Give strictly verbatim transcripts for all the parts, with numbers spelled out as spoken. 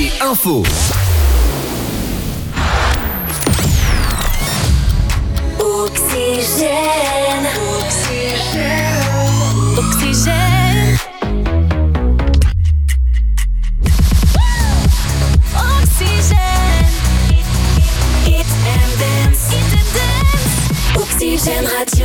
Info. Oxygène. Oxygène. Oxygène. Oxygène. Hit and dance. Hit and dance. Oxygène Radio.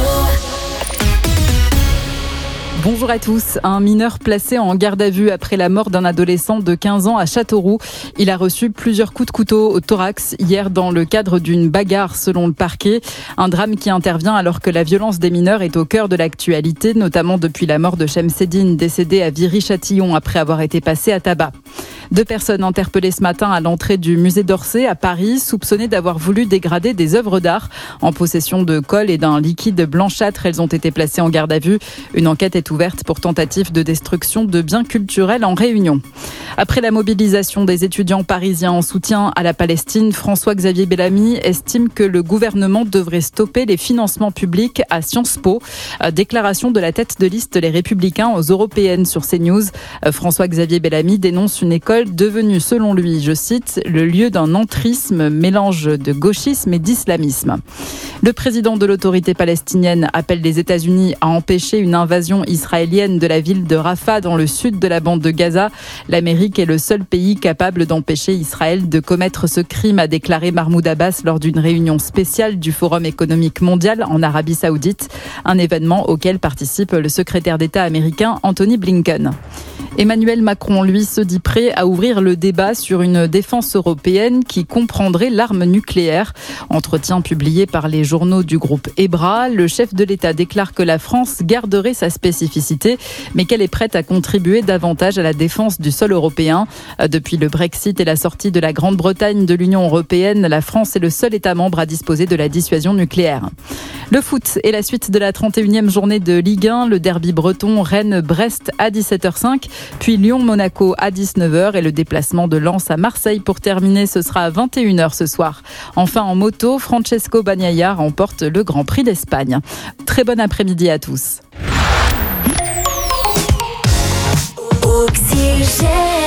Bonjour à tous. Un mineur placé en garde à vue après la mort d'un adolescent de quinze ans à Châteauroux. Il a reçu plusieurs coups de couteau au thorax hier dans le cadre d'une bagarre selon le parquet. Un drame qui intervient alors que la violence des mineurs est au cœur de l'actualité, notamment depuis la mort de Chemseddine, décédé à Viry-Châtillon après avoir été passé à tabac. Deux personnes interpellées ce matin à l'entrée du musée d'Orsay à Paris, soupçonnées d'avoir voulu dégrader des œuvres d'art. En possession de colle et d'un liquide blanchâtre, elles ont été placées en garde à vue. Une enquête est ouverte pour tentative de destruction de biens culturels en Réunion. Après la mobilisation des étudiants parisiens en soutien à la Palestine, François-Xavier Bellamy estime que le gouvernement devrait stopper les financements publics à Sciences Po. Déclaration de la tête de liste Les Républicains aux Européennes sur CNews. François-Xavier Bellamy dénonce une école devenue, selon lui, je cite, le lieu d'un entrisme, mélange de gauchisme et d'islamisme. Le président de l'autorité palestinienne appelle les États-Unis à empêcher une invasion israélienne de la ville de Rafah dans le sud de la bande de Gaza. L'Amérique est le seul pays capable d'empêcher Israël de commettre ce crime, a déclaré Mahmoud Abbas lors d'une réunion spéciale du Forum économique mondial en Arabie Saoudite, un événement auquel participe le secrétaire d'État américain Anthony Blinken. Emmanuel Macron, lui, se dit prêt à ouvrir le débat sur une défense européenne qui comprendrait l'arme nucléaire. Entretien publié par les journaux du groupe EBRA. Le chef de l'État déclare que la France garderait sa spécificité, mais qu'elle est prête à contribuer davantage à la défense du sol européen. Depuis le Brexit et la sortie de la Grande-Bretagne de l'Union européenne, la France est le seul État membre à disposer de la dissuasion nucléaire. Le foot est la suite de la trente et unième journée de Ligue un. Le derby breton Rennes-Brest à dix-sept heures cinq, puis Lyon-Monaco à dix-neuf heures et le déplacement de Lens à Marseille pour terminer, ce sera à vingt et une heures ce soir. Enfin en moto, Francesco Bagnaia remporte le Grand Prix d'Espagne. Très bon après-midi à tous. Oxygène.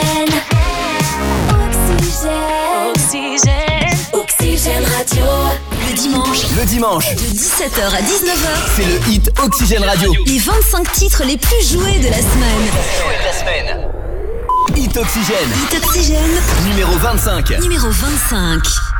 Oxygène. Oxygène. Oxygène Radio. Le dimanche, Le dimanche, de dix-sept heures à dix-neuf heures, c'est le hit Oxygène Radio. les vingt-cinq titres les plus joués de la semaine. La semaine. Hit Oxygène, Hit Oxygène, numéro vingt-cinq. numéro vingt-cinq.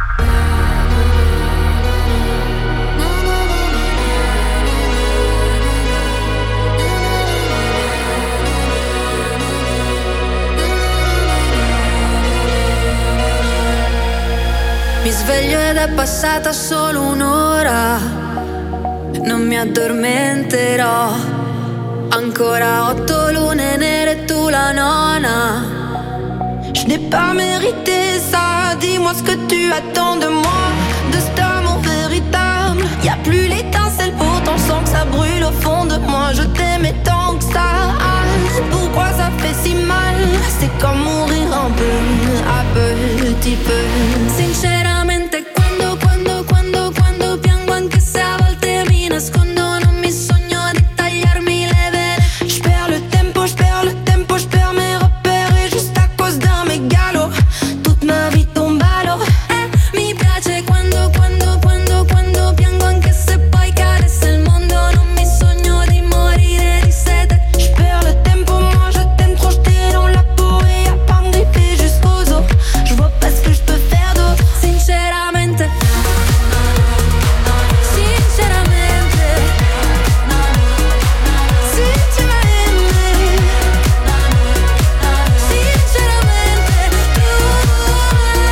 Mi sveglio ed è passata solo un'ora, non mi addormenterò. Ancora otto lune nere e tu la nona. Je n'ai pas mérité ça, dis-moi ce que tu attends de moi, de cet amour véritable. Y'a plus l'étincelle, pourtant je sens que ça brûle au fond de moi. Je t'aimais tant que ça, pourquoi ça fait si mal? C'est comme mourir un peu, à petit peu. Sinceramente quando, quando, quando, quando piango anche se a volte mi nascondo, non mi sogno di tagliarmi le vene. J'perds le tempo, j'perds le tempo, j'perds mes repères et juste à cause d'un mégalo, toute ma vie tombe à l'eau. Eh, mi piace quando, quando, quando, quando piango anche se poi cadesse il mondo, non mi sogno di morire di sete. J'perds le tempo, moi je t'aime trop, j't'ai dans la peau et y'a pas me gripper jusqu'aux os. J'vois pas ce que j'peux faire d'autre, sinceramente. Sinceramente, si tu m'as aimé, sinceramente, tu m'as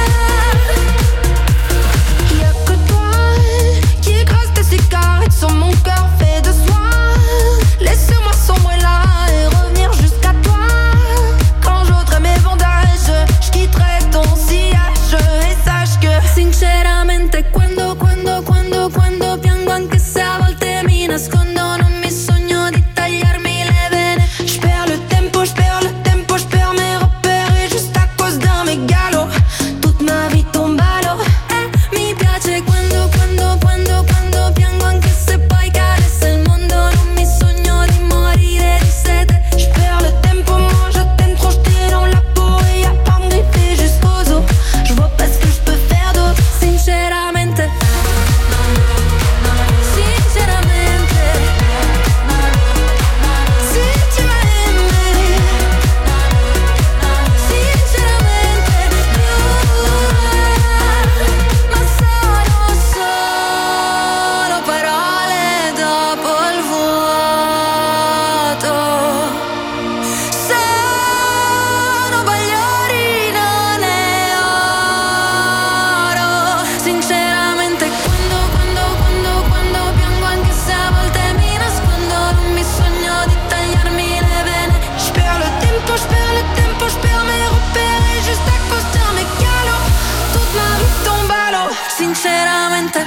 sinceramente.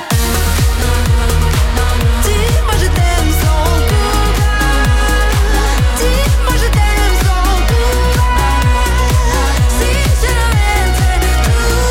Dis-moi je t'aime sans couvert. Dis-moi je t'aime sans couvert. Sinceramente tu.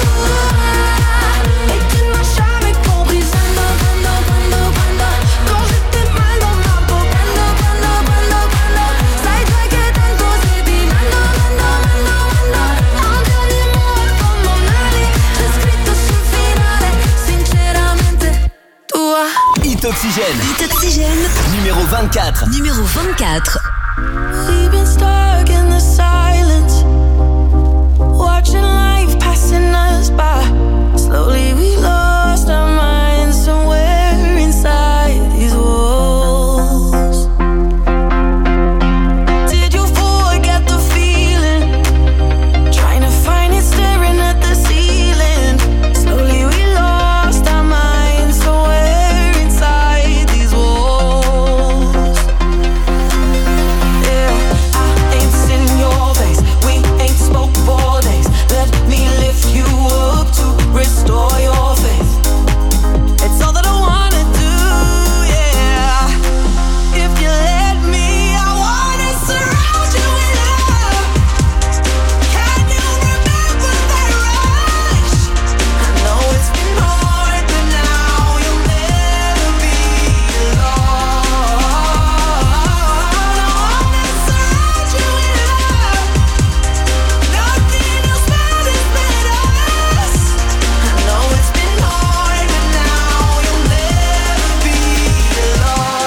Et tu n'as jamais compris quando, quando, quando, quando quand j'étais mal dans ma peau. Quando, quando, quando, quando sai già che tanto sei di mando, mando, mando, mando. Anche ogni amore come un ali c'è scritto sul finale. Sinceramente tua. Hit Oxygène. Hit Oxygène. Numéro vingt-quatre. Numéro vingt-quatre. We've been stuck in the silence, watching life passing us by. Slowly we lost our minds somewhere inside these walls. Did you forget the feeling? Trying to find it staring at the ceiling. Slowly we lost our minds somewhere inside these walls. Yeah, I ain't seen your face. We ain't spoke for days. Let me lift you up to restore your faith. It's all that I wanna do, yeah. If you let me, I wanna surround you with love. Can you remember that rush? I know it's been hard, but now you'll never be alone. I wanna surround you with love. Nothing else matters but us. I know it's been hard, but now you'll never be alone.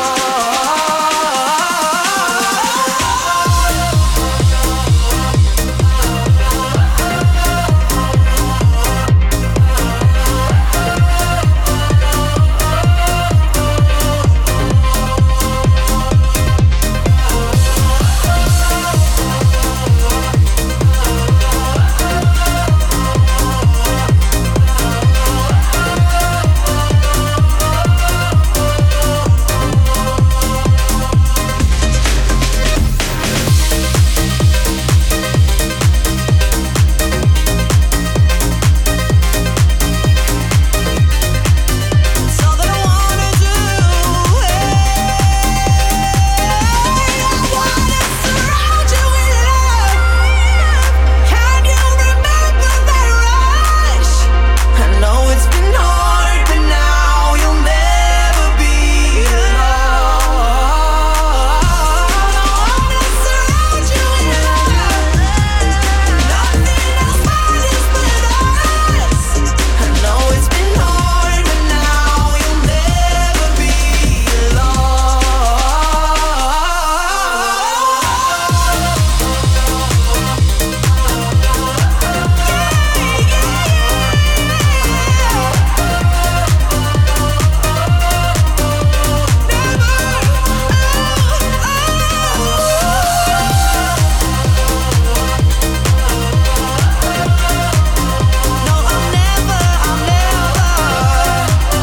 It's all that I wanna do, I wanna surround you with love. Can you remember that rush? I know it's been hard, but now you'll never be alone. I wanna surround you with love. Nothing else matters but us. I know it's been hard, but now you'll never be alone. No, I'll never, I'll never.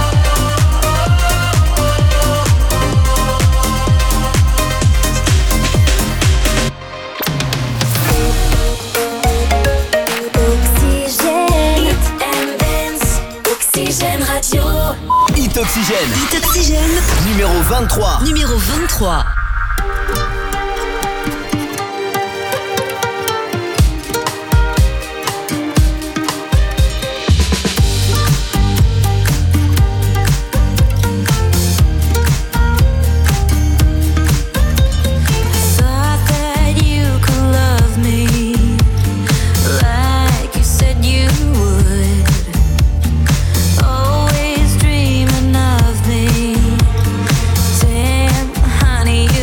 Oxygène. Hit and Dance. Oxygène Radio. Hit Oxygène. Hit Oxygène. Numéro vingt-trois. Numéro vingt-trois. Thought that you could love me like you said you would. Always dreaming of me. Damn, honey,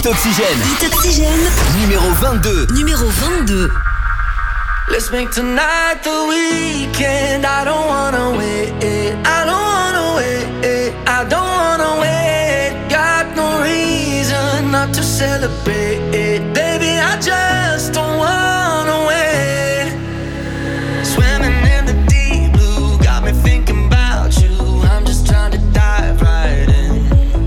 Hit Oxygène. Hit Oxygène. Numéro vingt-deux. Numéro vingt-deux. Let's make tonight the weekend. I don't wanna wait. I don't wanna wait. I don't wanna wait. Got no reason not to celebrate. Baby, I just don't wanna wait. Swimming in the deep blue, got me thinking about you. I'm just trying to dive right in.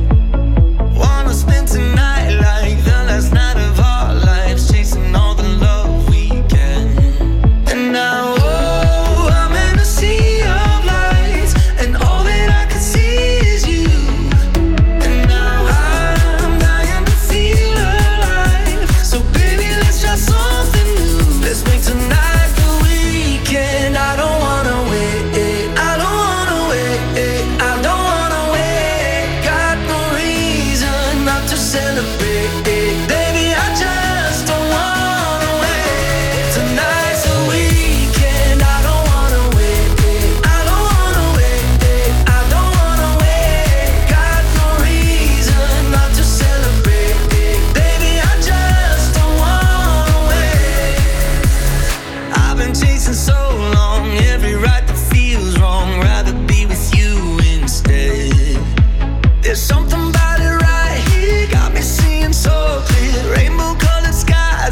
Wanna spend tonight like the last night of our lives, chasing all the love we can. And now, oh, I'm in a sea of lights, and all that I can see is you. And now I'm dying to feel alive. So baby, let's try something new. Let's make tonight the weekend. I don't wanna wait. I don't wanna wait. I don't wanna wait. Got no reason not to celebrate. Baby, I just don't wanna wait. Tonight's the weekend. I don't wanna wait. I don't wanna wait. I don't wanna wait. Got no reason not to celebrate. Baby, I just don't wanna wait. I've been chasing so long, every right that feels wrong. Rather be with you instead. There's something about it right here, got me seeing so clear. Rainbow colored skies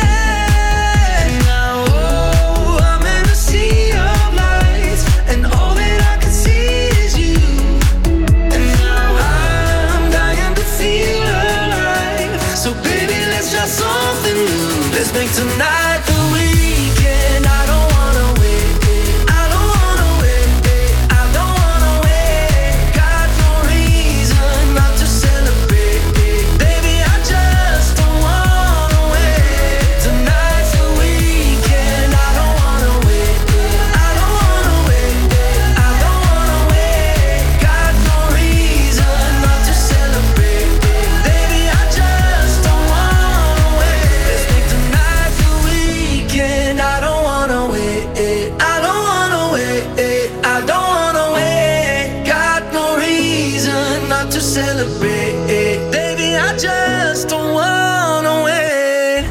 ahead. Now, oh, I'm in a sea of lights, and all that I can see is you. And now I'm dying to feel alive. So baby, let's try something new. Let's make tonight the weekend. I don't wanna wait. I don't wanna wait. I don't wanna wait. Got no reason not to celebrate. Baby, I just don't wanna wait. Tonight's the weekend. I don't wanna wait. I don't wanna wait. I don't wanna wait. Got no reason not to celebrate. Baby, I just don't wanna wait. Let's make tonight the weekend. I don't wanna wait. I don't wanna wait. I don't wanna wait. Got no reason not to celebrate. Baby, I just don't wanna wait.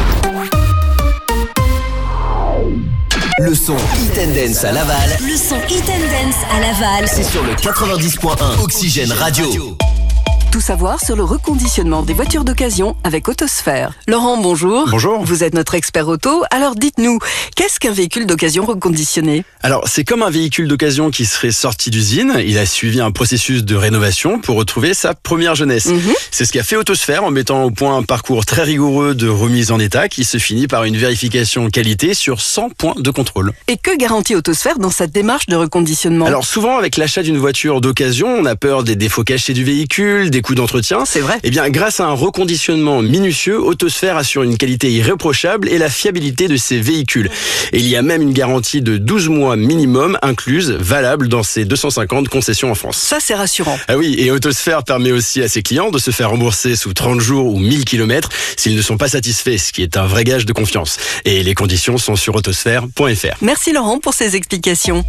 Le son Hit and Dance à Laval, Le son Hit and Dance à Laval. c'est sur le quatre-vingt-dix point un Oxygène Radio. Tout savoir sur le reconditionnement des voitures d'occasion avec Autosphère. Laurent, bonjour. Bonjour. Vous êtes notre expert auto. Alors dites-nous, qu'est-ce qu'un véhicule d'occasion reconditionné ? Alors, c'est comme un véhicule d'occasion qui serait sorti d'usine. Il a suivi un processus de rénovation pour retrouver sa première jeunesse. Mhm. C'est ce qu'a fait Autosphère en mettant au point un parcours très rigoureux de remise en état qui se finit par une vérification qualité sur cent points de contrôle. Et que garantit Autosphère dans sa démarche de reconditionnement ? Alors souvent, avec l'achat d'une voiture d'occasion, on a peur des défauts cachés du véhicule, des coûts d'entretien. C'est vrai. Eh bien, grâce à un reconditionnement minutieux, Autosphère assure une qualité irréprochable et la fiabilité de ses véhicules. Et il y a même une garantie de douze mois minimum incluse, valable dans ses deux cent cinquante concessions en France. Ça, c'est rassurant. Ah oui, et Autosphère permet aussi à ses clients de se faire rembourser sous trente jours ou mille kilomètres s'ils ne sont pas satisfaits, ce qui est un vrai gage de confiance. Et les conditions sont sur autosphère point f r. Merci Laurent pour ces explications.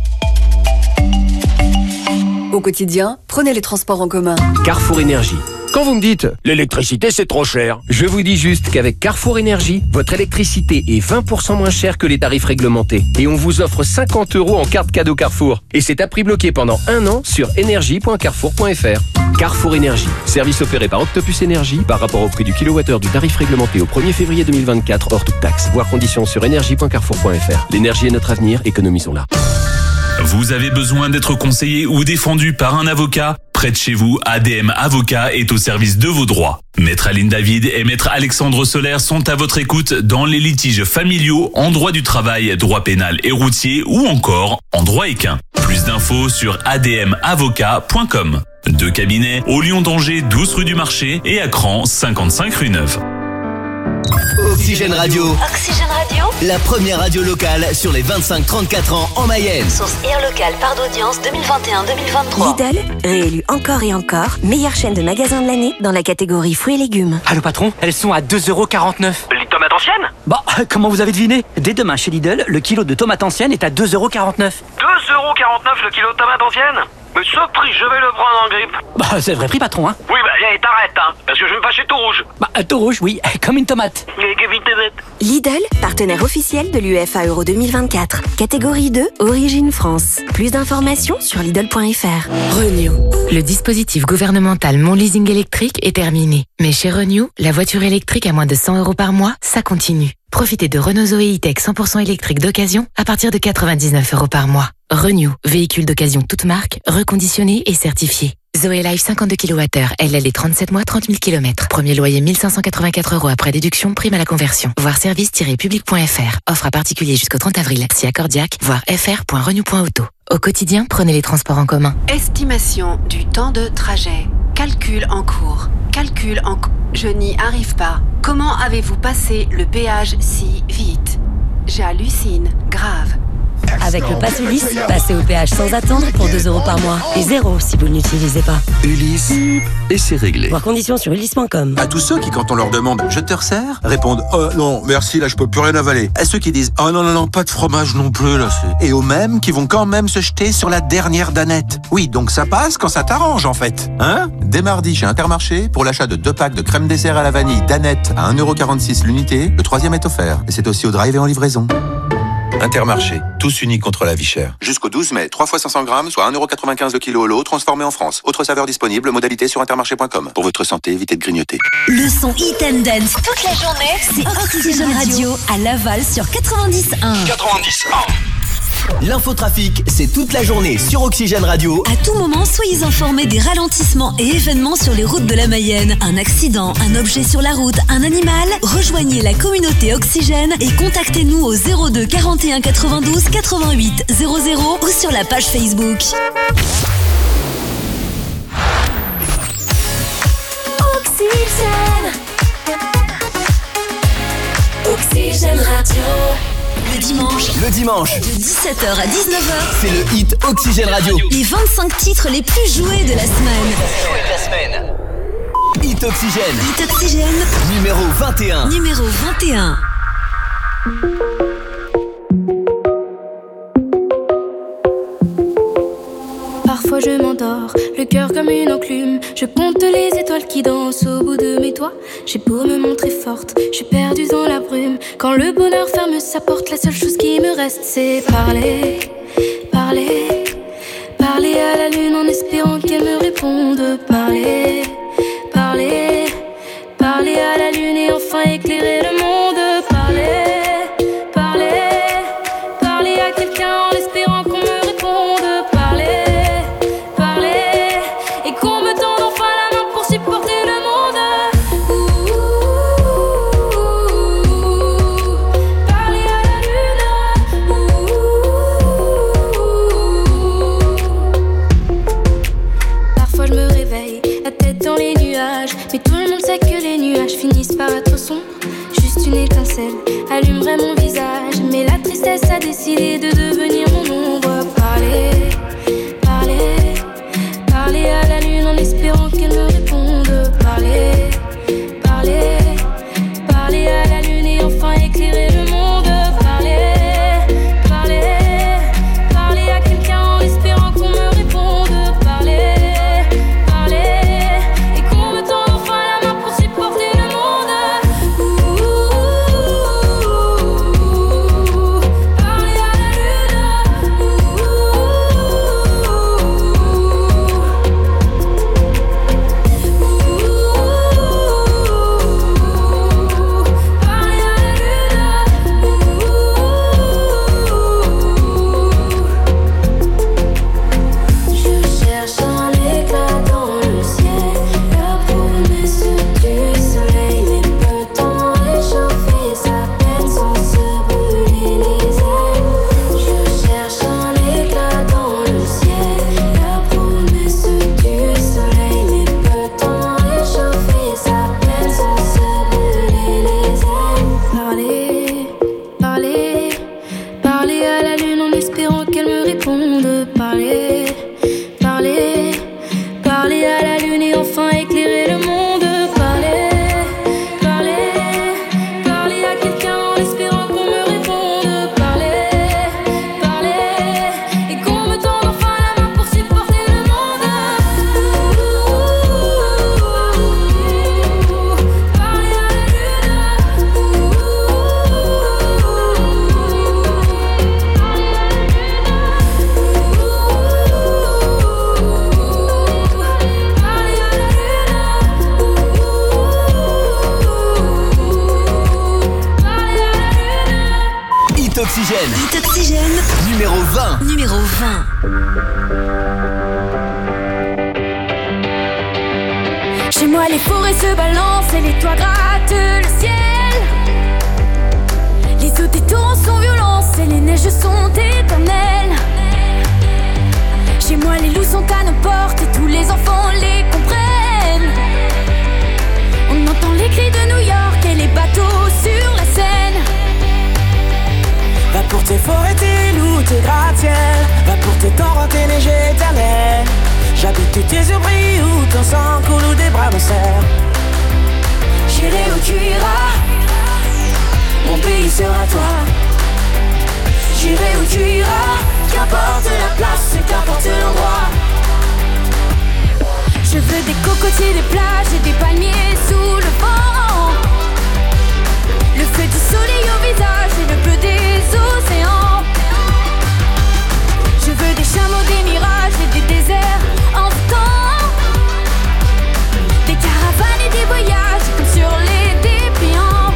Au quotidien, prenez les transports en commun. Carrefour Énergie. Quand vous me dites « l'électricité c'est trop cher », je vous dis juste qu'avec Carrefour Énergie, votre électricité est vingt pour cent moins chère que les tarifs réglementés. Et on vous offre cinquante euros en carte cadeau Carrefour. Et c'est à prix bloqué pendant un an sur énergie point carrefour point f r. Carrefour Énergie. Service opéré par Octopus Énergie par rapport au prix du kilowattheure du tarif réglementé au premier février deux mille vingt-quatre hors toute taxe. Voir conditions sur énergie point carrefour point f r. L'énergie est notre avenir, économisons-la. Vous avez besoin d'être conseillé ou défendu par un avocat ? Près de chez vous, A D M Avocat est au service de vos droits. Maître Aline David et Maître Alexandre Solaire sont à votre écoute dans les litiges familiaux, en droit du travail, droit pénal et routier ou encore en droit équin. Plus d'infos sur a d m avocat point com. Deux cabinets au Lyon d'Angers, douze rue du Marché et à Cran, cinquante-cinq rue Neuve. Oxygène Radio, Oxygène Radio. la première radio locale sur les vingt-cinq trente-quatre ans en Mayenne. Source Air Local, part d'audience deux mille vingt et un deux mille vingt-trois. Lidl, réélu encore et encore, meilleure chaîne de magasins de l'année dans la catégorie fruits et légumes. Allô patron, elles sont à deux euros quarante-neuf. Les tomates anciennes ? Bah, comment vous avez deviné ? Dès demain chez Lidl, le kilo de tomates anciennes est à deux euros quarante-neuf. deux euros quarante-neuf le kilo de tomates anciennes ? Mais ce prix, je vais le prendre en grippe. Bah, c'est le vrai prix patron, hein. Oui, bah, eh, t'arrêtes, hein, parce que je vais me fâcher tout rouge. Bah, tout rouge, oui, comme une tomate. Et que vite tomate. Lidl, partenaire officiel de l'U E F A Euro deux mille vingt-quatre. Catégorie deux, Origine France. Plus d'informations sur Lidl point F R. Renew. Le dispositif gouvernemental Mon Leasing électrique est terminé. Mais chez Renew, la voiture électrique à moins de cent euros par mois, ça continue. Profitez de Renault Zoé E-Tech cent pour cent électrique d'occasion à partir de quatre-vingt-dix-neuf euros par mois. Renew, véhicule d'occasion toute marque, reconditionné et certifié. Zoé Life cinquante-deux kilowattheures, L L D trente-sept mois, trente mille kilomètres. Premier loyer mille cinq cent quatre-vingt-quatre euros après déduction, prime à la conversion. Voir service tiret public point F R. Offre à particulier jusqu'au trente avril. Si accordiaque, voir f r point renew point auto. Au quotidien, prenez les transports en commun. Estimation du temps de trajet. Calcul en cours. Calcul en cours. Je n'y arrive pas. Comment avez-vous passé le péage si vite? J'hallucine. Grave. Avec le pass Ulysse, passez au péage sans attendre pour deux euros par mois. Et zéro si vous ne l'utilisez pas. Ulysse, et c'est réglé. Voir conditions sur ulysse point com. À tous ceux qui, quand on leur demande « Je te resserre ?» répondent « Oh non, merci, là je peux plus rien avaler. » À ceux qui disent « Oh non, non, non, pas de fromage non plus, là c'est... » Et aux mêmes qui vont quand même se jeter sur la dernière danette. Oui, donc ça passe quand ça t'arrange en fait. Hein? Dès mardi chez Intermarché, pour l'achat de deux packs de crème dessert à la vanille danette à un euro quarante-six l'unité, le troisième est offert. Et c'est aussi au drive et en livraison. Intermarché, tous unis contre la vie chère. Jusqu'au douze mai, trois fois cinq cents grammes, soit un euro quatre-vingt-quinze le kilo au lot, transformé en France. Autre saveur disponible, modalité sur intermarché point com. Pour votre santé, évitez de grignoter. Le son Hit and Dance toute la journée, c'est Oxygène Radio à Laval sur quatre-vingt-dix un. quatre-vingt-dix un. L'infotrafic, c'est toute la journée sur Oxygène Radio. À tout moment, soyez informés des ralentissements et événements sur les routes de la Mayenne. Un accident, un objet sur la route, un animal. Rejoignez la communauté Oxygène et contactez-nous au zéro deux quarante et un quatre-vingt-douze quatre-vingt-huit zéro zéro ou sur la page Facebook. Oxygène. Oxygène Radio. Le dimanche, Le dimanche, de dix-sept heures à dix-neuf heures, c'est le hit Oxygène Radio. les vingt-cinq titres les plus joués de la semaine. La semaine. Hit Oxygène, Hit Oxygène, numéro vingt et un. numéro vingt et un. Parfois je m'endors, le cœur comme une enclume. Je compte les étoiles qui dansent au bout de mes doigts. J'ai beau me montrer forte, je suis perdue dans la brume. Quand le bonheur ferme sa porte, la seule chose qui me reste c'est parler, parler, parler à la lune en espérant qu'elle me réponde. Parler, parler, parler à la lune et enfin éclairer le monde. Parler, parler, parler à quelqu'un en espérant qu'on me réponde. Parler, parler, et qu'on me tende enfin la main pour supporter le monde. Ouh, parler à la lune. Ouh. Parfois je me réveille, la tête dans les nuages, mais tout le monde sait que les nuages finissent par être sombres. Juste une étincelle allumerait mon visage, mais la tristesse a décidé de devenir mon ombre. Parler, parler, parler à la lune en espérant qu'elle me réponde. Parler, parler, parler à la lune et enfin éclairer le monde. Parler, parler, parler à quelqu'un en espérant qu'on me réponde. Parler, parler, et qu'on me tende enfin la main pour supporter le monde. Ouh, parler à la lune. Ouh. Oxygène. Hit Oxygène. Numéro vingt. Numéro vingt. Chez moi les forêts se balancent et les toits grattent le ciel. Les eaux des torrents sont violentes et les neiges sont éternelles. Chez moi les loups sont à nos portes et tous les enfants les comprennent. On entend les cris de New York et les bateaux sur la Seine. Va pour tes forêts, tes loups, tes gratte-ciel. Va pour tes torrents, tes neiges éternelles. J'habite où tes yeux brillent, où ton sang coule, où des bras me serrent. J'irai où tu iras, mon pays sera toi. J'irai où tu iras, qu'importe la place, qu'importe l'endroit. Je veux des cocotiers, des plages et des palmiers sous le vent. Le feu du soleil au visage et le bleu des océans. Je veux des chameaux, des mirages et des déserts en temps. Des caravanes et des voyages comme sur les dépliants.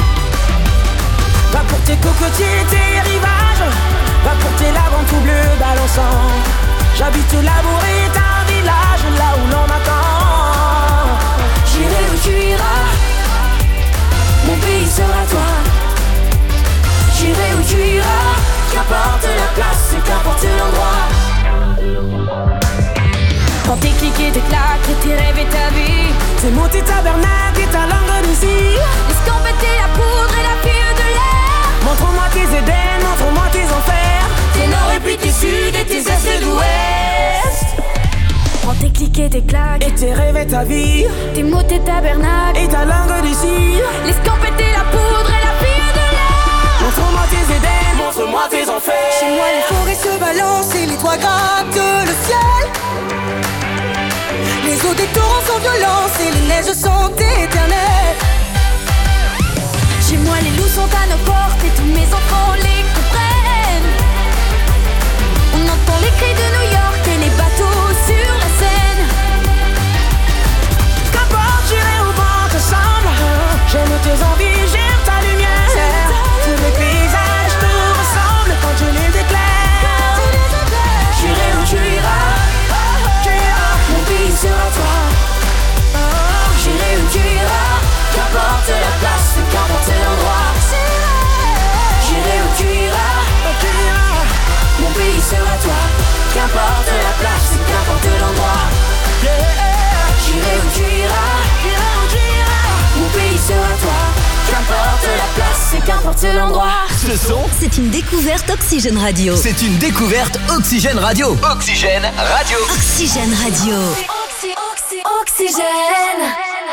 Va pour tes cocotiers, tes rivages. Va pour tes laves en tout bleu balançant. J'habite au Labour et un village là où l'on m'attend. J'irai où tu iras, mon pays sera toi. J'irai où tu iras, qu'importe la place et qu'importe l'endroit. Quand tes clics et tes claques et tes rêves et ta vie, c'est mon petit tabernacle et ta langue d'ici. L'escampette et la poudre et la fille de l'air. Montre-moi tes Éden, montre-moi tes enfers. Tes nord et puis tes sud et tes est et d'ouest. Prends tes clics et tes claques et tes rêves et ta vie. Tes mots, tes tabernacles et ta langue d'ici. L'escampette et la poudre et la fille de l'air. Montre-moi tes Éden, montre-moi tes enfers. Chez moi les forêts se balancent et les toits grattent le ciel. Les eaux des torrents sont violentes et les neiges sont éternelles. Chez moi les loups sont à nos portes et tous mes enfants les comprennent. On entend les cris de New York et les bateaux sur la Seine. Qu'importe, j'irai au vent ensemble. J'aime tes envies, j'aime ta lumière. Tous les paysages te ressemblent quand je les éclaire. J'irai où tu iras, mon pays sera toi. J'irai où tu iras, qu'importe la place, qu'importe l'endroit. J'irai où tu iras, mon pays sera toi. Qu'importe la place, qu'importe l'endroit. J'irai où tu iras, mon pays sera toi. Qu'importe la place, qu'importe l'endroit. Ce son, c'est une découverte Oxygène Radio. C'est une découverte Oxygène Radio. Oxygène Radio. Oxygène Radio. Oxy, oxy, oxygène.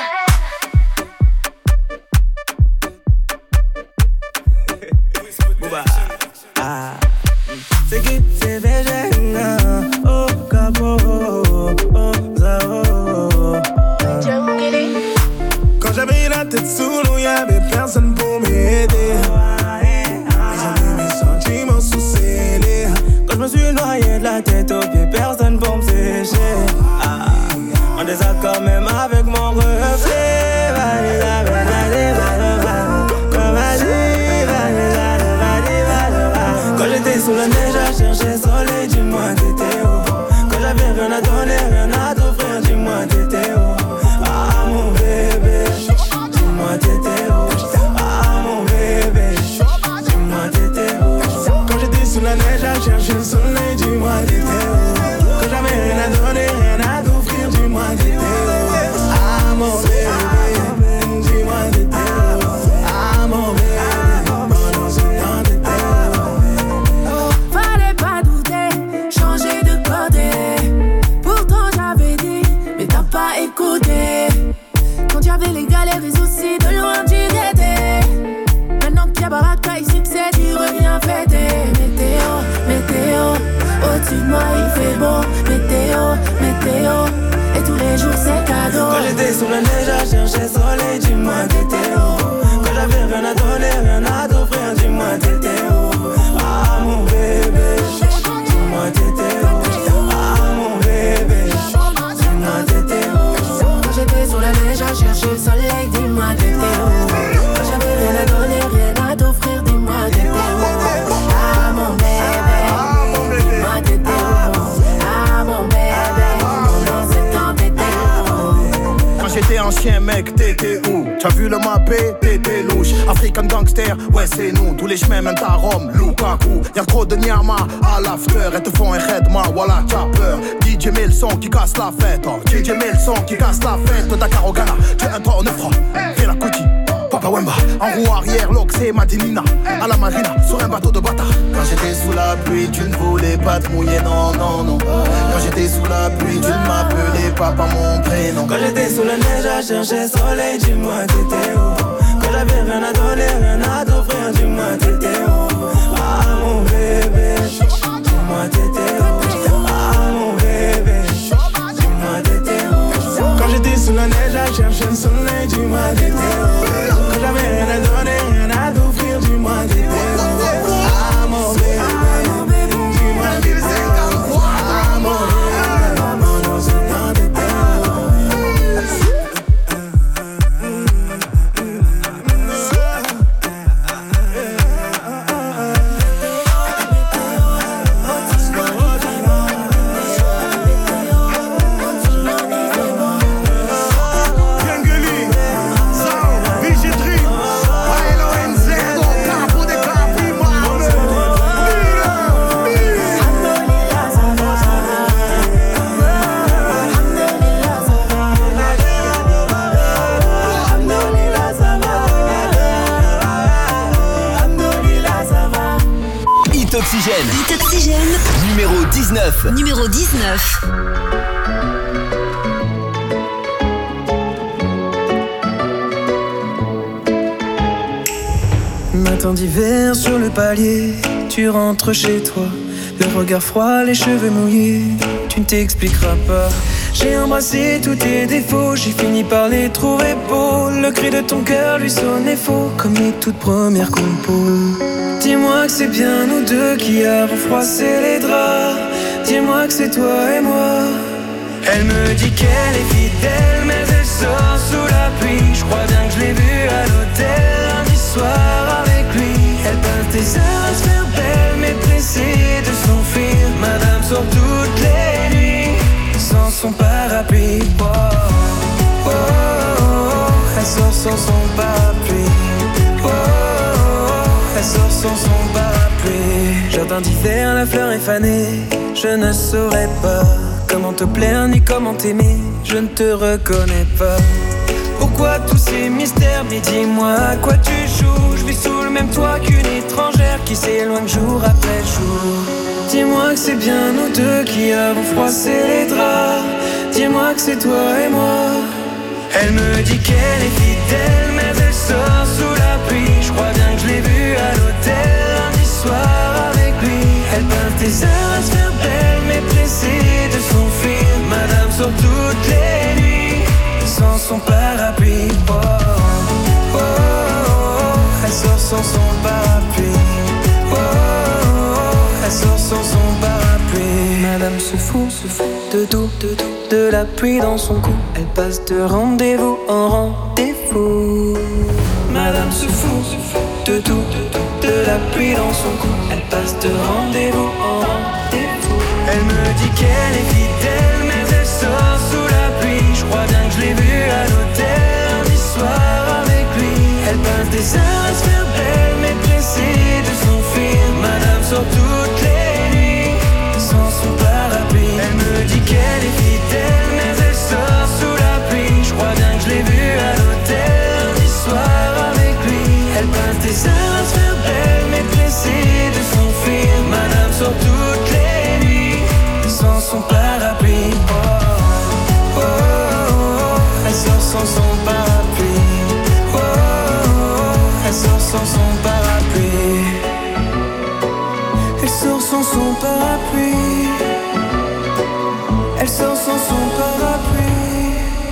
C'est qui c'est végéna, oh capo, oh zao. Quand j'avais la tête sous l'eau, y'avait personne pour m'aider. J'avais mes sentiments sous scellés. Quand je me suis noyé de la tête aux pieds, personne pour me sécher. Ah, en désaccord même avec mon reflet. Vas-y, vas-y, vas-y, quand j'étais sous la neige à chercher soleil, dis-moi t'étais où. Quand j'avais rien à donner, rien à t'offrir, dis-moi t'étais où. Ah mon bébé, dis-moi t'étais où. Ah mon bébé, dis-moi t'étais où. Quand j'étais sous la neige à chercher le soleil, dis-moi t'étais où. Quand j'avais rien à donner, rien à t'offrir, dis-moi t'étais où. Ah mon bébé, dis-moi t'étais où. Ah mon bébé. Quand tu avais les galères et aussi de loin tu t'étais. Maintenant qu'il y a baraka et succès, tu reviens fêter. Météo, météo, au-dessus de moi il fait beau. Météo, météo, et tous les jours c'est cadeau. Quand j'étais sous la neige à chercher soleil, dis-moi t'étais où. Quand j'avais rien à donner, rien à t'offrir, dis-moi t'étais où. Ah mon bébé, dis-moi t'étais où. Ah mon bébé, dis-moi t'étais où. Quand j'étais sous la neige à chercher le soleil, dis-moi t'étais où. Quand j'avais rien à donner, rien à t'offrir, dis-moi t'étais où. j'étais un chien mec, t'étais où? T'as vu le mappé? T'étais louche. African gangster, ouais c'est nous. Tous les chemins mènent à Rome, Lukaku. Y'a trop de nyama à l'after. Elles te font un redma, voilà t'as peur. D J met le son qui casse la fête, oh. D J met le son qui casse la fête. Dakar au Ghana, tu es un toit en neuf francs. Fais la Kuti, Papa Wemba. En roue arrière, l'Oxé, Madinina. À la marina, sur un bateau de bâtard. Quand j'étais sous la pluie, tu ne voulais pas te mouiller, non, non, non. Quand j'étais sous la pluie, tu ne m'appelais pas par mon prénom. Quand j'étais sous la neige à chercher soleil, dis-moi t'étais où? Quand j'avais rien à donner, rien à t'offrir, dis-moi t'étais où? Ah mon bébé, dis-moi t'étais où? Ah mon bébé, dis-moi t'étais où? Quand j'étais sous la neige à chercher le soleil, dis-moi t'étais où? Quand j'avais rien à donner, rien à t'offrir, dis-moi t'étais où? Ah mon bébé, dis-moi t'étais où? Ah mon bébé, maman non c'est pas t'étais Oxygène. Hit Oxygène. Numéro dix-neuf. Numéro dix-neuf. Matin d'hiver sur le palier, tu rentres chez toi. Le regard froid, les cheveux mouillés, tu ne t'expliqueras pas. J'ai embrassé tous tes défauts, j'ai fini par les trouver beaux. Le cri de ton cœur lui sonnait faux, comme les toutes premières compos. Dis-moi que c'est bien nous deux qui avons froissé les draps. Dis-moi que c'est toi et moi. Elle me dit qu'elle est fidèle, mais elle sort sous la pluie. Je crois bien que je l'ai vue à l'hôtel lundi soir avec lui. Elle passe des heures à se faire belle, mais pressée de s'enfuir. Madame sort toutes les nuits sans son parapluie. Oh, oh, oh, oh. Elle sort sans son parapluie. Oh, oh, oh. Elle sort sans son parapluie. Jardin d'hiver, la fleur est fanée. Je ne saurais pas comment te plaire ni comment t'aimer. Je ne te reconnais pas. Pourquoi tous ces mystères? Mais dis-moi à quoi tu joues. Je vis sous le même toit qu'une étrangère qui s'éloigne jour après jour. Dis-moi que c'est bien nous deux qui avons froissé les draps. Dis-moi que c'est toi et moi. Elle me dit qu'elle est fidèle, mais elle sort sous la pluie. Je crois bien que je l'ai vue à l'hôtel lundi soir avec lui. Elle passe des heures à se faire belle, mais pressée de s'enfuir. Madame sort toutes les nuits sans son parapluie. Oh, oh, oh, oh. Elle sort sans son parapluie. Oh, oh, oh. Elle sort sans son parapluie. Madame se fout, se fout de tout, de tout, de la pluie dans son cou. Elle passe de rendez-vous en rendez-vous. Madame se fout, se fout de tout, de tout, de la pluie dans son cou. Elle passe de rendez-vous en rendez-vous. Elle me dit qu'elle est fidèle, mais elle sort sous la pluie. Je crois bien que je l'ai vue à l'hôtel lundi soir avec lui. Elle passe des heures à se faire belle, mais pressée de s'enfuir. Madame sort toutes les nuits sans son parapluie. Elle me dit qu'elle est fidèle, mais elle sort sous la pluie. Je crois bien que je l'ai vue à l'hôtel lundi soir avec lui. Elle passe des heures à se faire belle, mais pressée de s'enfuir. Madame sort toutes les nuits sans son parapluie. Oh, oh, oh, oh. Elle sort sans son parapluie. Oh, oh, oh. Elle sort sans son parapluie. Elle sort sans son parapluie. Elle sort sans son parapluie.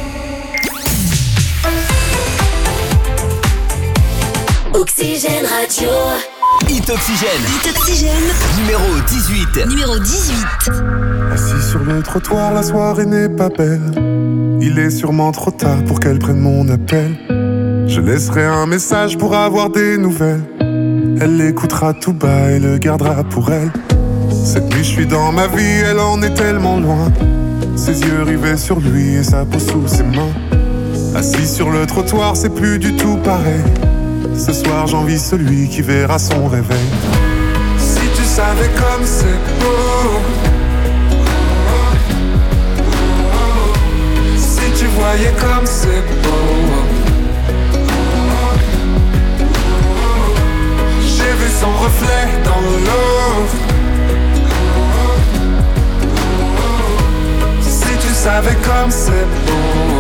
Oxygène Radio. Hit Oxygène. Hit Oxygène. Numéro dix-huit. Numéro dix-huit. Assis sur le trottoir, la soirée n'est pas belle. Il est sûrement trop tard pour qu'elle prenne mon appel. Je laisserai un message pour avoir des nouvelles. Elle l'écoutera tout bas et le gardera pour elle. Cette nuit je suis dans ma vie, elle en est tellement loin. Ses yeux rivés sur lui et sa peau sous ses mains. Assis sur le trottoir, c'est plus du tout pareil. Ce soir, j'envie celui qui verra son réveil. Si tu savais comme c'est beau, si tu voyais comme c'est beau. J'ai vu son reflet dans l'eau. Si tu savais comme c'est beau.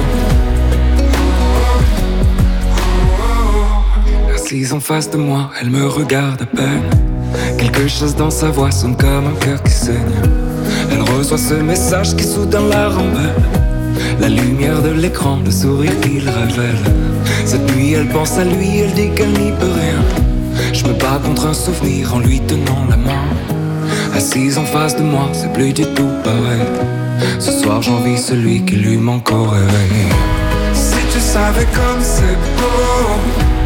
Assise en face de moi, elle me regarde à peine. Quelque chose dans sa voix sonne comme un cœur qui saigne. Elle reçoit ce message qui soudain la rembelle. La lumière de l'écran, le sourire qu'il révèle. Cette nuit elle pense à lui, elle dit qu'elle n'y peut rien. Je me bats contre un souvenir en lui tenant la main. Assise en face de moi, c'est plus du tout pareil. Ce soir j'envie celui qui lui manque au réveil. Si tu savais comme c'est beau,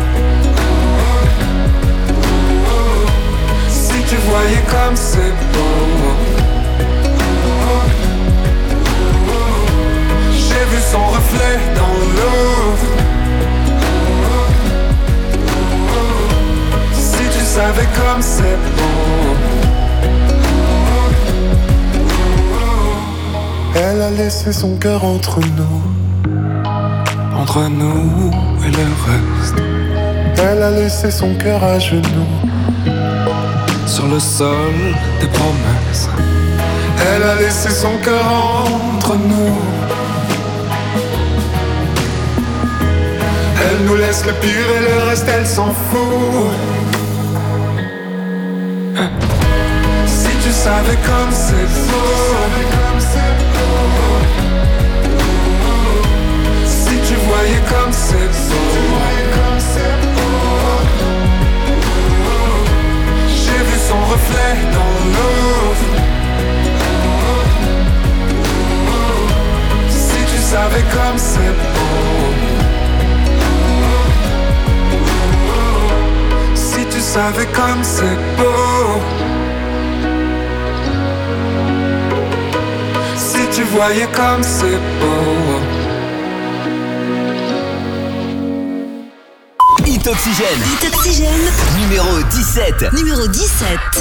si tu voyais comme c'est beau. J'ai vu son reflet dans l'eau. Si tu savais comme c'est beau. Elle a laissé son cœur entre nous, entre nous et le reste. Elle a laissé son cœur à genoux, sur le sol des promesses. Elle a laissé son cœur entre nous. Elle nous laisse le pire et le reste elle s'en fout. Si tu savais comme c'est beau, si tu voyais comme c'est beau. J'ai vu son reflet dans l'eau. Si tu savais comme c'est beau. Si tu savais comme c'est beau. Si tu voyais comme c'est beau. Hit Oxygène. Hit Oxygène. Numéro dix-sept. Numéro dix-sept.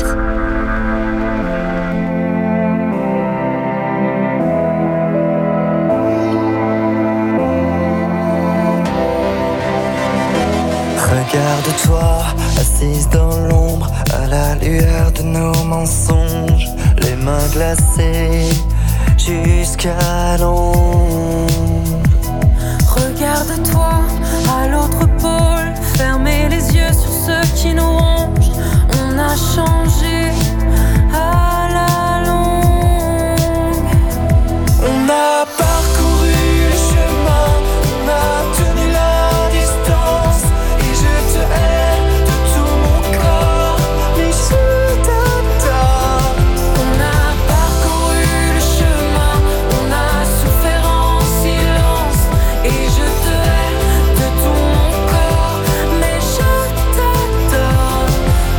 Regarde-toi, assise dans l'ombre, à la lueur de nos mensonges, les mains glacées jusqu'à l'ombre. Regarde-toi, à l'autre pôle, fermez les yeux sur ceux qui nous rongent. On a changé à la longue. On a parcouru le chemin, on a tenu la distance. Et je te hais de tout mon corps, mais je t'adore. On a parcouru le chemin, on a souffert en silence. Et je te hais de tout mon corps, mais je t'adore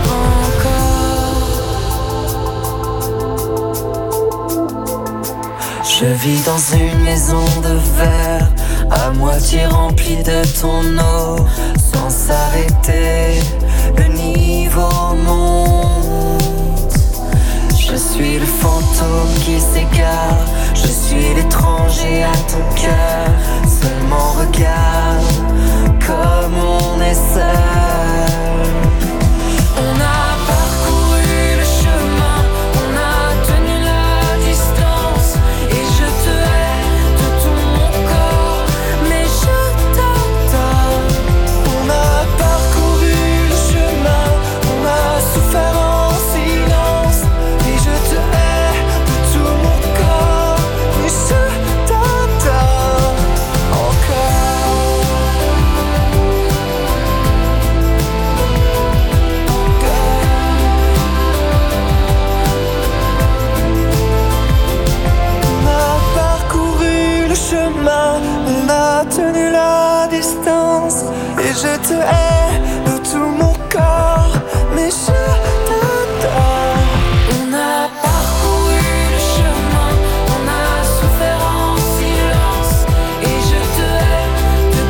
encore. Je vis dans une maison de verre, à moitié remplie de ton eau. Sans s'arrêter, le niveau monte. Je suis le fantôme qui s'égare, je suis l'étranger à ton cœur. Seulement regarde comme on est seul. On a parcouru le chemin, on a tenu la distance. Et je te hais de tout mon corps, mais je t'adore. On a parcouru le chemin, on a souffert en silence. Et je te hais de tout mon corps, mais je t'adore encore. On a parcouru le chemin, on a tenu la distance. Et je te hais de tout mon corps, mais je t'adore. On a parcouru le chemin, on a souffert en silence. Et je te hais de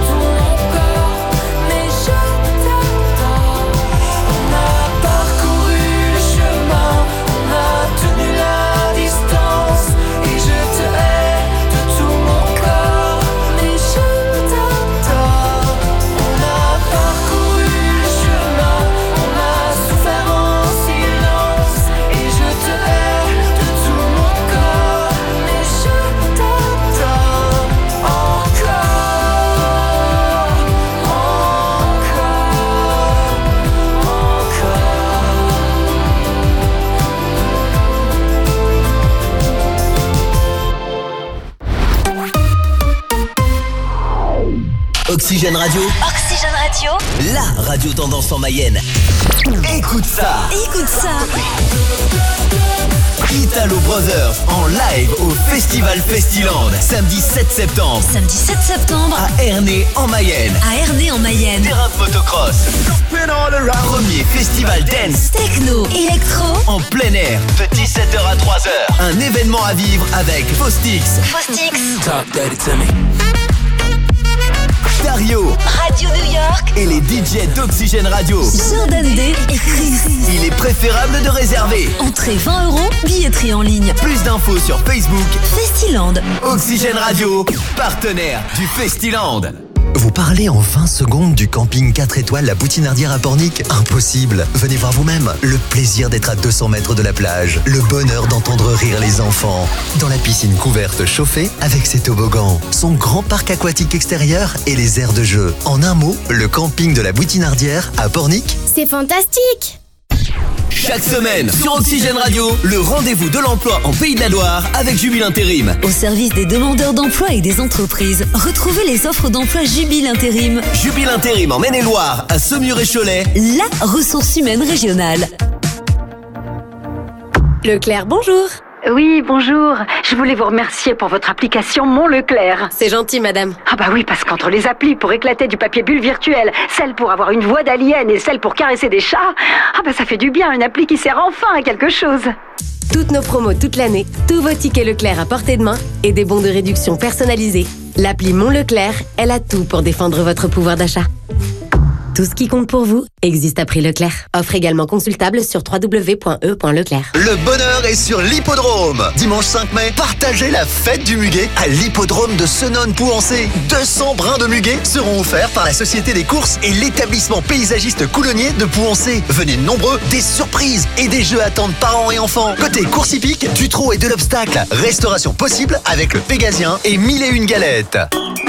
Oxygène Radio. Oxygène Radio. La radio tendance en Mayenne. Écoute ça. Écoute ça. Italo Brothers en live au Festival Festiland. Samedi sept septembre. Samedi sept septembre. À Ernée en Mayenne. À Ernée en Mayenne. Terrain de motocross. Premier festival dance. Techno. Électro. En plein air. De dix-sept heures à trois heures. Un événement à vivre avec Faustix. Faustix. Talk dirty to me. Dario. Radio New York. Et les D J d'Oxygène Radio. Jordan Day et Chris. Il est préférable de réserver. Entrée vingt euros, billetterie en ligne. Plus d'infos sur Facebook. Festiland. Oxygène Radio, partenaire du Festiland. Vous parlez en vingt secondes du camping quatre étoiles La Boutinardière à Pornic? Impossible. Venez voir vous-même. Le plaisir d'être à deux cents mètres de la plage. Le bonheur d'entendre rire les enfants. Dans la piscine couverte chauffée avec ses toboggans. Son grand parc aquatique extérieur et les aires de jeu. En un mot, le camping de La Boutinardière à Pornic. C'est fantastique! Chaque semaine, sur Oxygène Radio, le rendez-vous de l'emploi en Pays de la Loire avec Jubile Intérim. Au service des demandeurs d'emploi et des entreprises, retrouvez les offres d'emploi Jubile Intérim. Jubile Intérim en Maine-et-Loire, à Saumur-et-Cholet. La ressource humaine régionale. Leclerc, bonjour. Oui, bonjour. Je voulais vous remercier pour votre application Mon Leclerc. C'est gentil, madame. Ah bah oui, parce qu'entre les applis pour éclater du papier bulle virtuel, celle pour avoir une voix d'alien et celle pour caresser des chats, ah bah ça fait du bien, une appli qui sert enfin à quelque chose. Toutes nos promos toute l'année, tous vos tickets Leclerc à portée de main et des bons de réduction personnalisés. L'appli Mon Leclerc, elle a tout pour défendre votre pouvoir d'achat. Tout ce qui compte pour vous existe à prix Leclerc. Offre également consultable sur w w w point e point leclerc. Le bonheur est sur l'hippodrome. Dimanche cinq mai, partagez la fête du muguet à l'hippodrome de Senones-Pouancé. deux cents brins de muguet seront offerts par la Société des courses et l'établissement paysagiste coulonnier de Pouancé. Venez nombreux, des surprises et des jeux attendent parents et enfants. Côté course hippique, du trot et de l'obstacle. Restauration possible avec le Pégasien et mille et une galettes.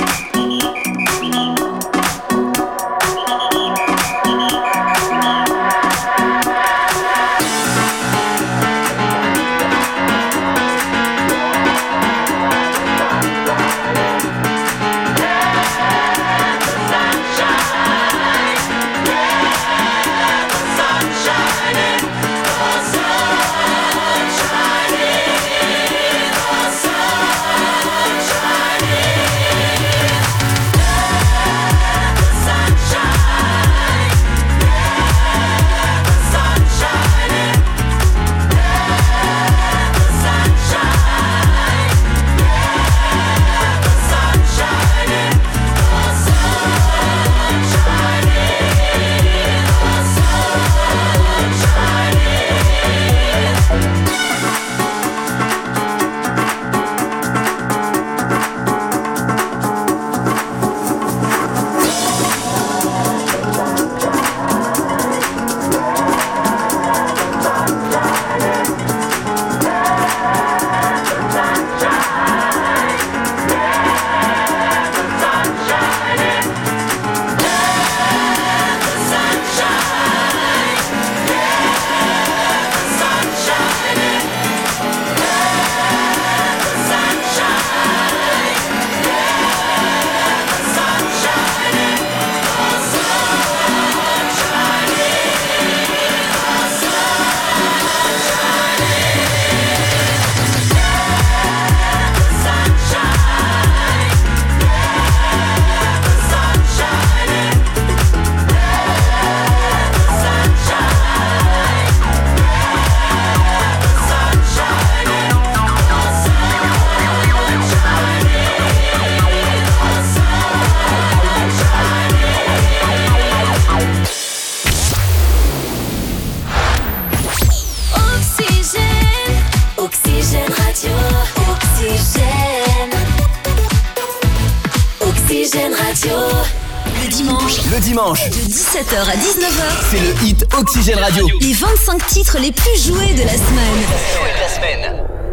Le dimanche. Le dimanche. De dix-sept heures à dix-neuf heures. C'est le hit Oxygène Radio. Les vingt-cinq titres les plus joués de la semaine. La semaine.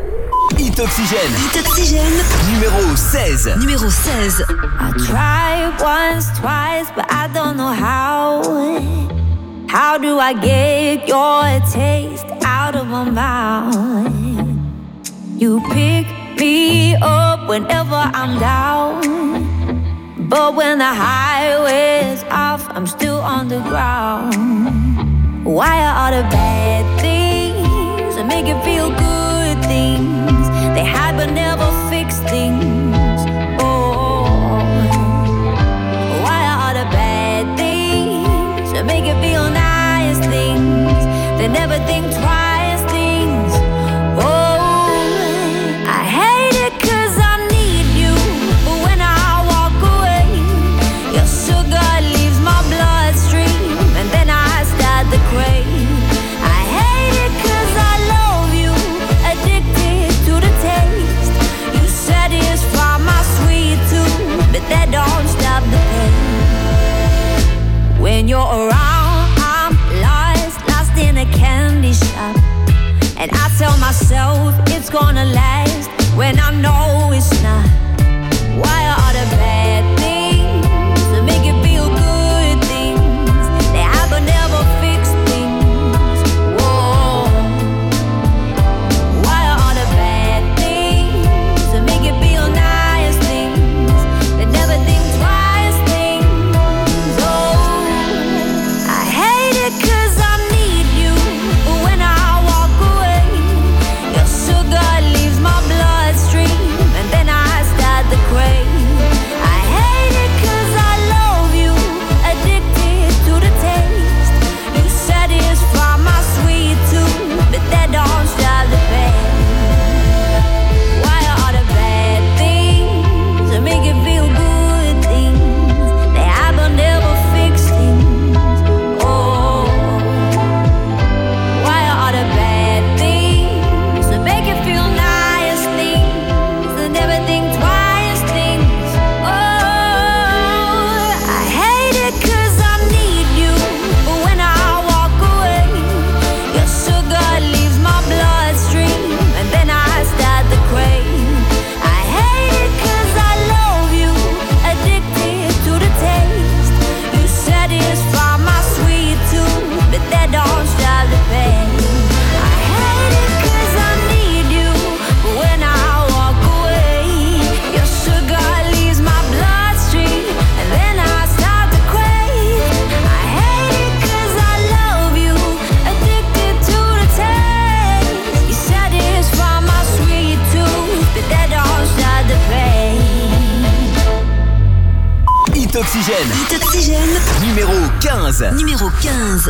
Hit Oxygène. Hit Oxygène. Numéro seize. Numéro seize. I tried once, twice, but I don't know how. How do I get your taste out of my mouth? You pick me up whenever I'm down, But when the highway's off, I'm still on the ground. Why are all the bad things that make you feel good things? They hide but never fix things. Oh, why are all the bad things that make you feel nice things? They never think twice things. Oh, I hate it 'cause I need you, but when I walk away, your sugar leaves my bloodstream, and then I start to crave. I hate it 'cause I love you, addicted to the taste. You satisfy my sweet tooth, but that don't stop the pain. When you're around, I'm lost, lost in a candy shop, and I tell myself it's gonna last when I know it's not. Why are all the bad things that make you feel good things? They have but never fix things. Whoa. Why are all the bad things that make you feel nice things? They never think twice things. Oh, I hate it 'cause I need you, but when I walk away, your sugar leaves my bloodstream, and then I start to crave. I hate it 'cause I love you, addicted to the taste. You satisfy my sweet tooth, but that don't stop the pain. Why are all the bad things that make you feel good things? They have but never fix things. Oh, why are all the bad things that make you feel nice things? They never think twice things. Oh, I hate it 'cause I need you, but when I walk away, your sugar leaves my bloodstream, and then I start to crave. I hate it 'cause I love you, addicted to the taste. You satisfy my sweet tooth, but that don't stop the pain. I hate it 'cause I need you, but when I walk away, your sugar leaves my bloodstream, and then I start to crave. I hate it 'cause I love you, addicted to the taste. You satisfy my sweet tooth, but that don't stop the pain. Hit Oxygène. Hit Oxygène. Numéro quinze. Numéro quinze.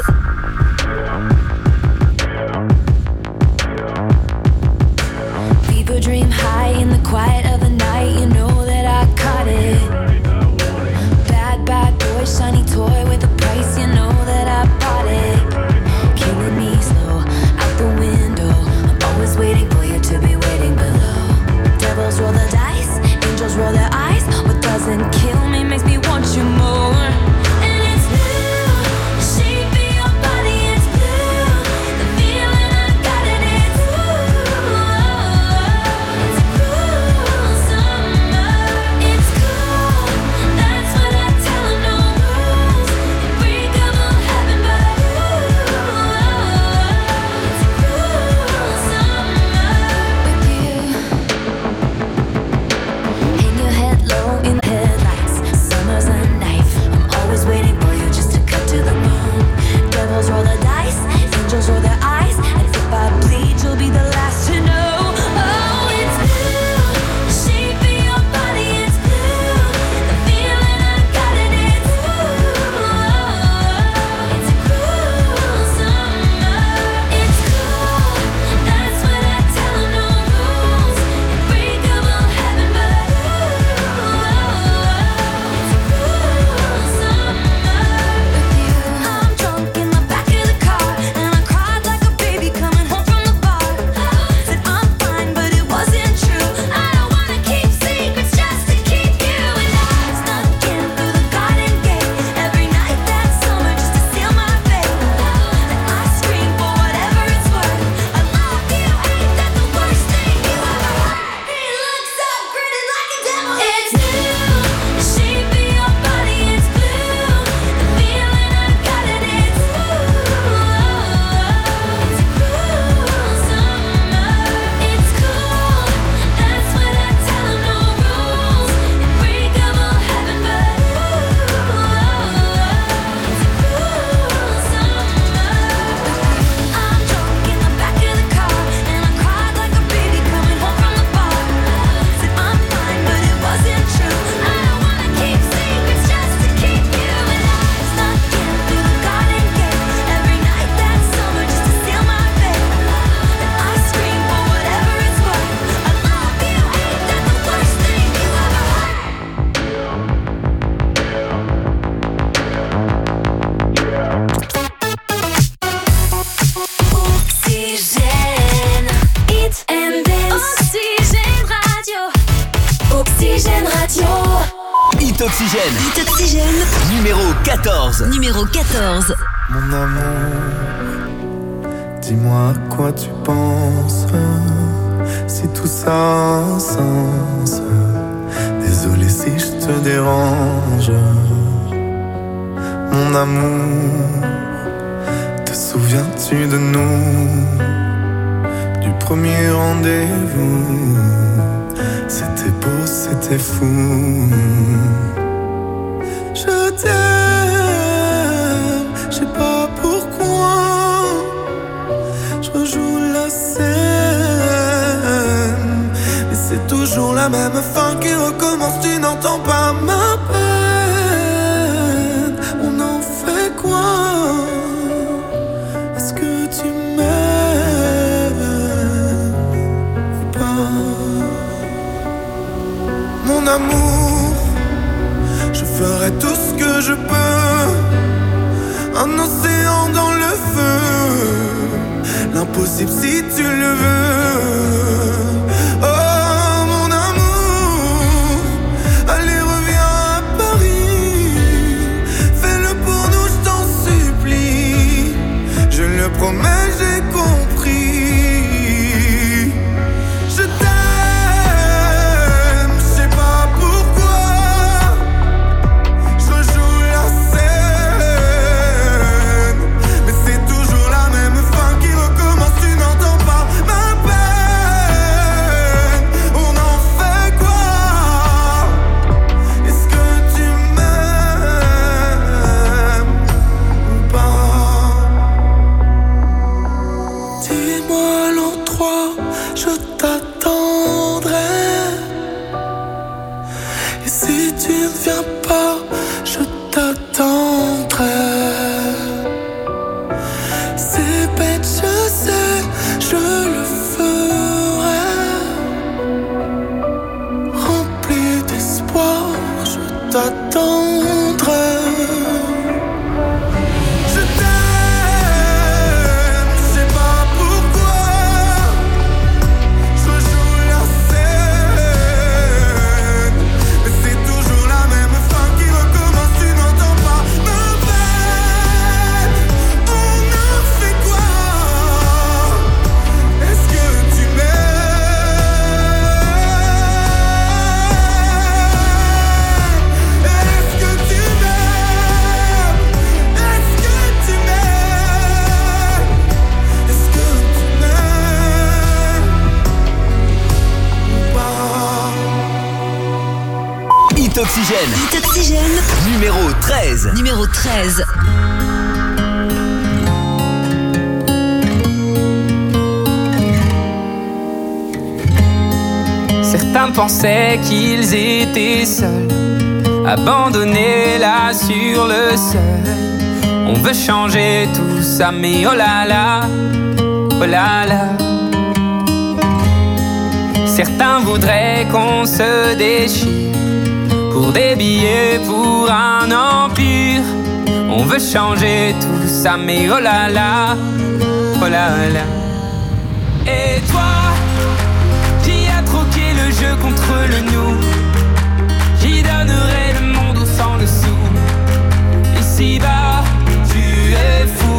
People dream high in the quiet of the night. You know that I caught it. Bad, bad boy, shiny toy with a price. You know that I bought it. Killing me slow out the window. I'm always waiting for you to be waiting below. Devils roll the dice, angels roll their eyes. What doesn't kill me makes me want you more. And it's blue, the shape of your body is blue. The feeling I got it, it's ooh, it's cruel summer. Oxygène. Hit Oxygène. Numéro quatorze. Numéro quatorze. Mon amour, dis-moi à quoi tu penses, si tout ça a un sens. Désolé si je te dérange. Mon amour, te souviens-tu de nous, du premier rendez-vous? C'était beau, c'était fou. Je t'aime, je sais pas pourquoi. Je rejoue la scène, mais c'est toujours la même fin qui recommence. Tu n'entends pas ma peine. On en fait quoi? Est-ce que tu m'aimes ou pas? Mon amour, je ferai tout ce que je peux. Un océan dans le feu, l'impossible si tu le veux. Oh mon amour, allez reviens à Paris. Fais-le pour nous, je t'en supplie. Je le promets, j'ai compris. Je t'aime. Oxygène. Hit Oxygène. Numéro treize. Numéro treize. Certains pensaient qu'ils étaient seuls, abandonnés là sur le seuil. On veut changer tout ça, mais oh là là, oh là là. Certains voudraient qu'on se déchire pour des billets, pour un empire. On veut changer tout ça, mais oh là là, oh là là. Et toi, qui a troqué le jeu contre le nous, qui donnerait le monde au sang dessous. Ici-bas, tu es fou.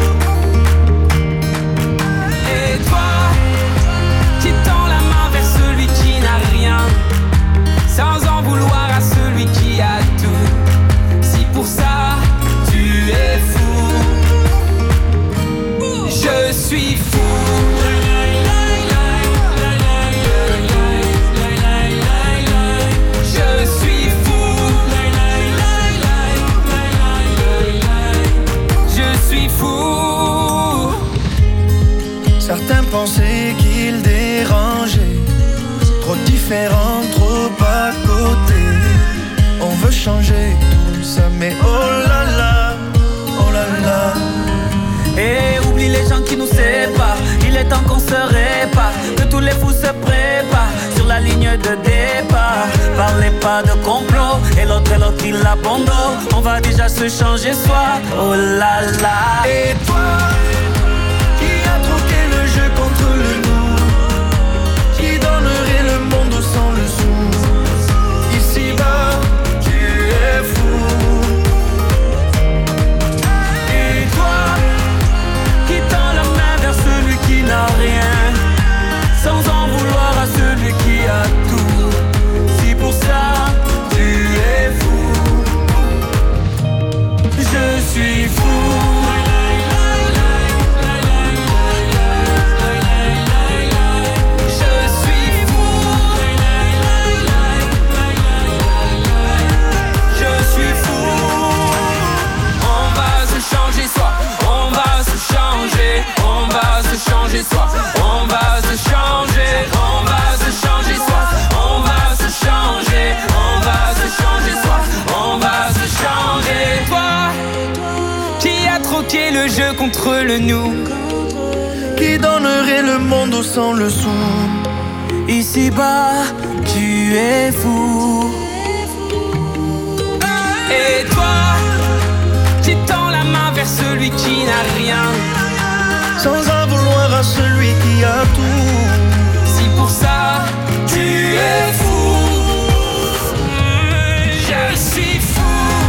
Et toi, qui tend la main vers celui qui n'a rien, sans en vouloir à celui qui a tout. Si pour ça tu es fou, je suis fou. Je suis fou. Je suis fou. Certains pensaient qu'ils dérangeaient, trop différents, trop à côté. On veut changer tout ça, mais oh là là, oh là là. Et oublie les gens qui nous séparent. Il est temps qu'on se répare, que tous les fous se préparent sur la ligne de départ. Parlez pas de complot, et l'autre et l'autre il abandonne. On va déjà se changer soi, oh là là. Et toi, qui a troqué le jeu contre le nous, qui donnerait le monde sans le sou. Ici-bas, tu es changer, soit on va se changer, on va se changer, soit on va se changer, on va se changer, soit on va se changer. Toi, qui a troqué le jeu contre le nous, qui donnerait le monde sans le son. Ici-bas, tu es fou. Et toi, qui tend la main vers celui qui n'a rien, sans en vouloir à celui qui a tout. Si pour ça, tu es fou, je suis fou.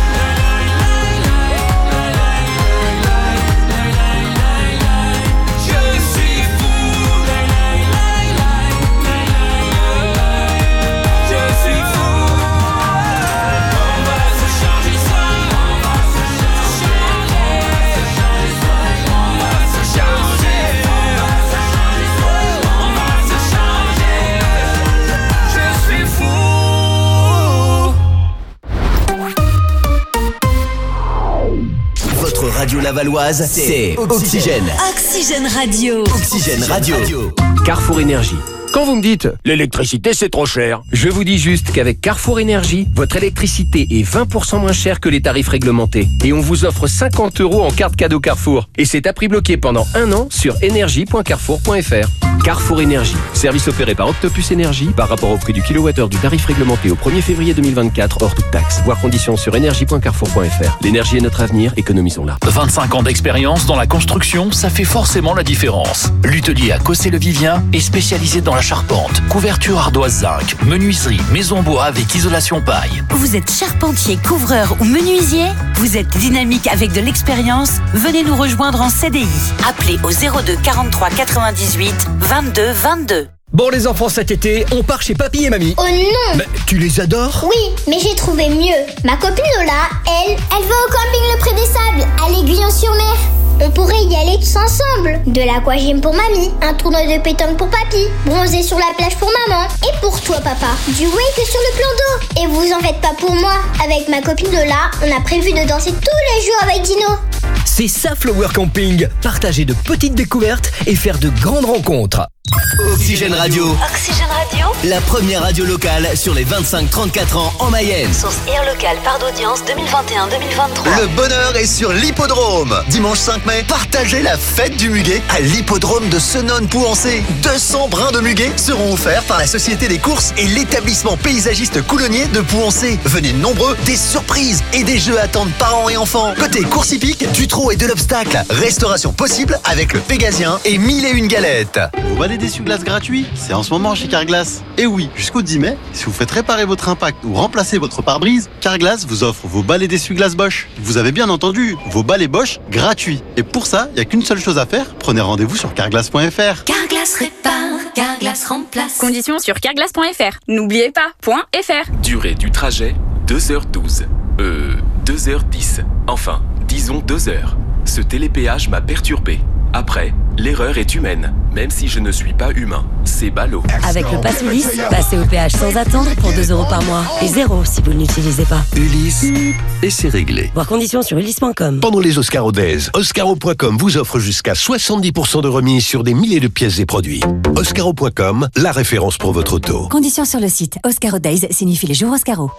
Radio Lavalloise, c'est Oxygène. Oxygène Radio. Oxygène Radio. Carrefour Énergie. Quand vous me dites « l'électricité c'est trop cher », je vous dis juste qu'avec Carrefour Énergie, votre électricité est vingt pour cent moins chère que les tarifs réglementés. Et on vous offre cinquante euros en carte cadeau Carrefour. Et c'est à prix bloqué pendant un an sur énergie point carrefour point f r. Carrefour Énergie, service opéré par Octopus Énergie par rapport au prix du kilowattheure du tarif réglementé au premier février deux mille vingt-quatre hors toute taxe. Voir conditions sur énergie point carrefour point f r. L'énergie est notre avenir, économisons-la. vingt-cinq ans d'expérience dans la construction, ça fait forcément la différence. L'Utelier à Cossé-le-Vivien est spécialisé dans la charpente, couverture ardoise zinc, menuiserie, maison bois avec isolation paille. Vous êtes charpentier, couvreur ou menuisier? Vous êtes dynamique avec de l'expérience? Venez nous rejoindre en C D I. Appelez au zéro deux quarante-trois quatre-vingt-dix-huit vingt-deux vingt-deux. Bon les enfants, cet été, on part chez papy et mamie. Oh non! Bah, tu les adores? Oui, mais j'ai trouvé mieux. Ma copine Lola, elle, elle va au camping Le Pré des Sables, à l'Aiguillon-sur-Mer. On pourrait y aller tous ensemble. De l'aquagym pour mamie, un tournoi de pétanque pour papy, bronzer sur la plage pour maman. Et pour toi papa, du wake sur le plan d'eau. Et vous en faites pas pour moi. Avec ma copine Lola, on a prévu de danser tous les jours avec Dino. C'est ça Flower Camping. Partager de petites découvertes et faire de grandes rencontres. Oxygène Radio. Oxygène Radio. La première radio locale sur les vingt-cinq trente-quatre ans en Mayenne. Source Air Local, part d'audience deux mille vingt et un deux mille vingt-trois. Le bonheur est sur l'hippodrome. Dimanche cinq mai, partagez la fête du muguet à l'hippodrome de Senones-Pouancé. deux cents brins de muguet seront offerts par la Société des courses et l'établissement paysagiste coulonnier de Pouancé. Venez nombreux, des surprises et des jeux attendent parents et enfants. Côté course hippique, du trot et de l'obstacle. Restauration possible avec le Pégasien et mille et une galettes. Vous balais d'essuie-glace gratuit? C'est en ce moment chez Carglass. Et oui, jusqu'au dix mai, si vous faites réparer votre impact ou remplacer votre pare-brise, Carglass vous offre vos balais d'essuie-glace Bosch. Vous avez bien entendu, vos balais Bosch gratuits. Et pour ça, il n'y a qu'une seule chose à faire, prenez rendez-vous sur carglass point f r. Carglass répare, Carglass remplace. Conditions sur carglass point f r. N'oubliez pas, .fr. Durée du trajet, deux heures douze. Euh, deux heures dix. Enfin, disons deux heures. Ce télépéage m'a perturbé. Après, l'erreur est humaine, même si je ne suis pas humain. C'est ballot. Avec le pass Ulysse, passez au péage sans attendre pour deux euros par mois. Et zéro si vous ne l'utilisez pas. Ulysse, et c'est réglé. Voir conditions sur ulysse point com. Pendant les Oscaro Days, Oscaro point com vous offre jusqu'à soixante-dix pour cent de remise sur des milliers de pièces et produits. Oscaro point com, la référence pour votre auto. Conditions sur le site. Oscaro Days signifie les jours Oscaro.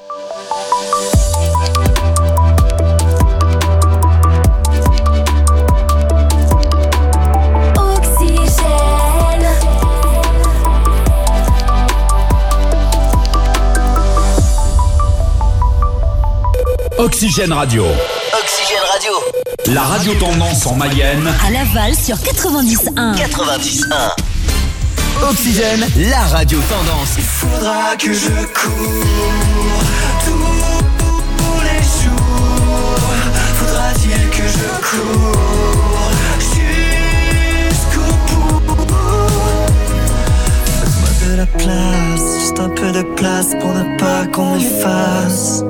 Oxygène Radio. Oxygène Radio. La radio tendance en Mayenne. À Laval sur quatre-vingt-dix un. quatre-vingt-dix un. Oxygène, la radio tendance. Il faudra que je cours tous les jours. Faudra-t-il que je cours jusqu'au bout. Faites-moi de la place, juste un peu de place pour ne pas qu'on m'efface.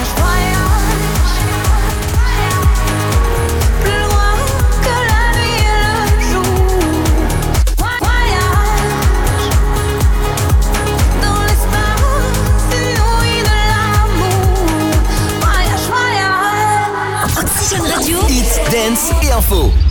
Plus loin que la nuit info.